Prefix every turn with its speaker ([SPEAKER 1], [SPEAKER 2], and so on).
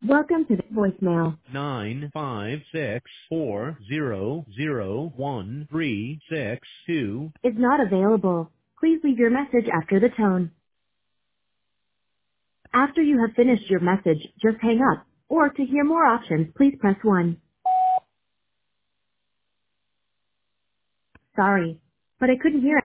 [SPEAKER 1] Welcome to the voicemail.
[SPEAKER 2] 956400136
[SPEAKER 1] Is not available. Please leave your message after the tone. After you have finished your message, just hang up. Or to hear more options, please press 1. Sorry, but I couldn't hear